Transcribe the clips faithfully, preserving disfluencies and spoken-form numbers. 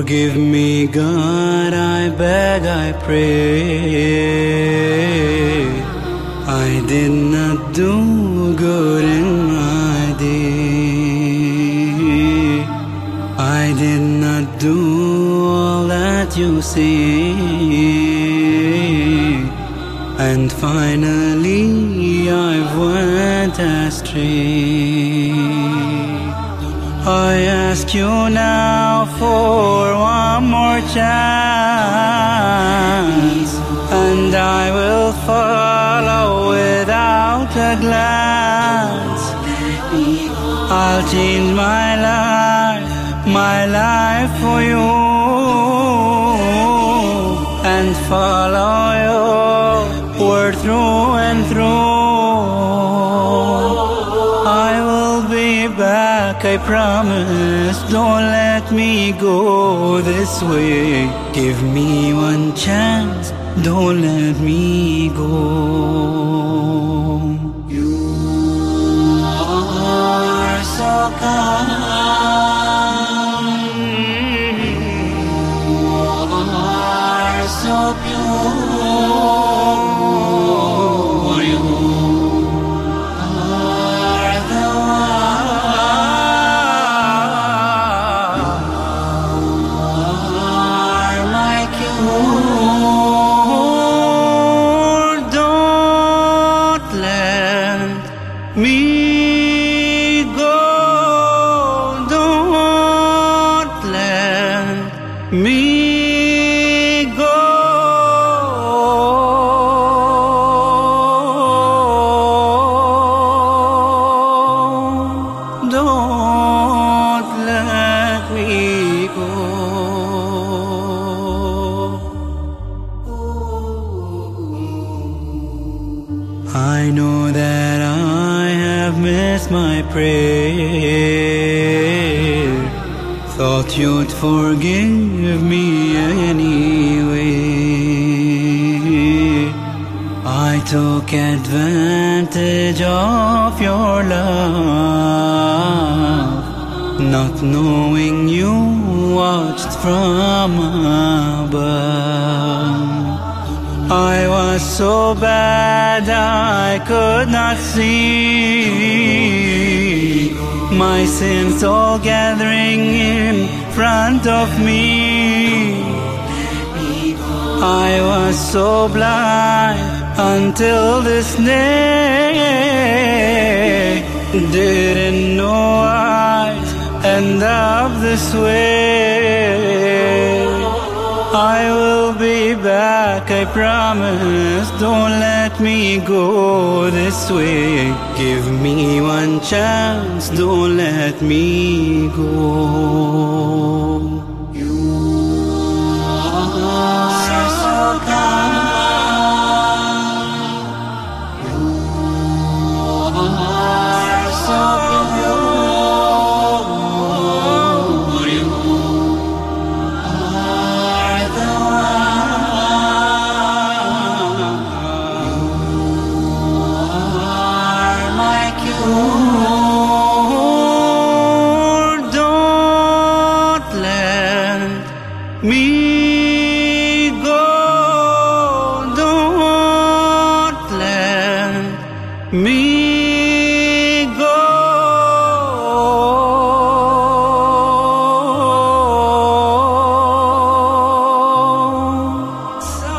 Forgive me, God, I beg, I pray. I did not do good in my day. I did not do all that you say. And finally I went astray. I ask you now for one more chance, and I will follow without a glance. I'll change my life, my life for you, and follow your word through and through. I will be back, I promise. Don't let me go this way. Give me one chance, don't let me go. You are so kind, you are so pure. Me go, don't let me go. Don't let me go. I know that I have missed my prayer. Thought you'd forgive me anyway. I took advantage of your love, not knowing you watched from above. I was so bad I could not see my sins all gathering in front of me. I was so blind until this day. Didn't know I'd end up this way. I will be back, I promise. Don't let me go this way. Give me one chance, don't let me go. You are so kind, you are so pure. Me go, don't let me go. So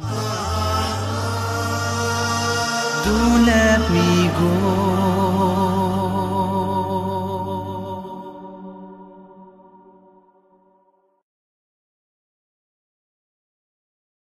don't let me go.